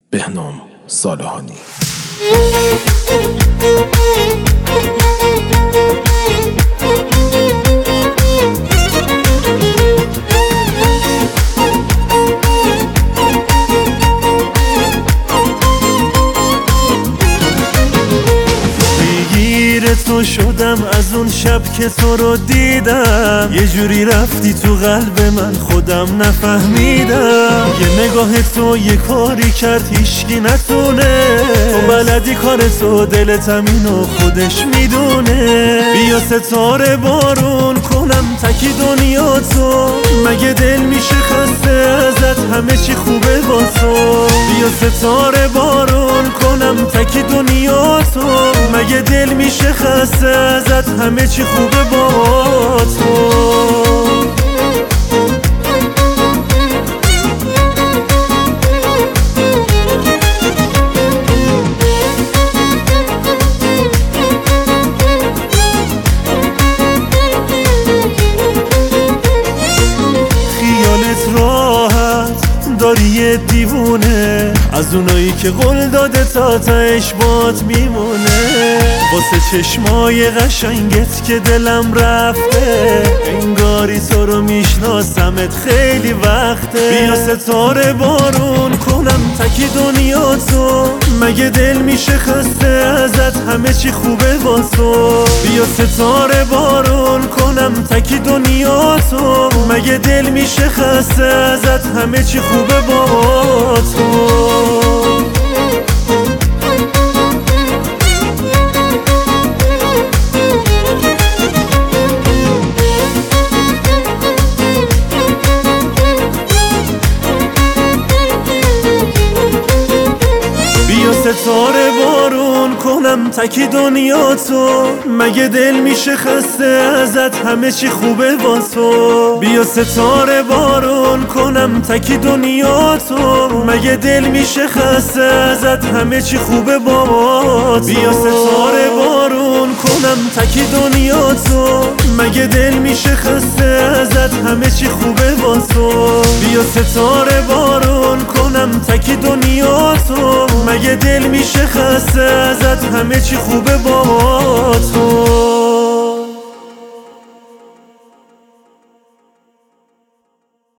بهنام صالحانی. تو شدم از اون شب که تو رو دیدم، یه جوری رفتی تو قلب من خودم نفهمیدم. یه نگاه تو یه کاری کرد هیچکی نتونه، تو بلدی کار تو، دلت اینو خودش میدونه. بیا ستاره بارون کنم تکی دنیا تو، مگه دل میشه خسته ازت همه چی خوبه با تو. بیا ستاره بارون کنم تکی دنیا تو، مگه دل میشه خسته ازت همه چی خوبه با تو. خیالت راحت داری یه دیوونه، از اونایی که قول داده تا تهش بات میمونه. واسه چشمای قشنگت که دلم رفته، انگاری تو رو میشناسمت خیلی وقته. بیا ستاره بارون کنم تکی دنیا تو، مگه دل میشه خسته ازت همه چی خوبه با تو. بیا ستاره بارون کنم تکی دنیا تو، مگه دل میشه خسته ازت همه چی خوبه با تو. ستاره بارون کنم تکی دنیا تو، مگه دل میشه خسته ازت همه چی خوبه با تو. بیا ستاره بارون کنم تکی دنیا تو، مگه دل میشه خسته ازت همه چی خوبه با تو. بیا ستاره بارون کنم تکی دنیا تو، مگه دل میشه خسته ازت همه چی خوبه با تو. بیا ستاره بارون کنم تکی دنیا تو، مگه دل میشه خسته ازت همه چی خوبه با تو.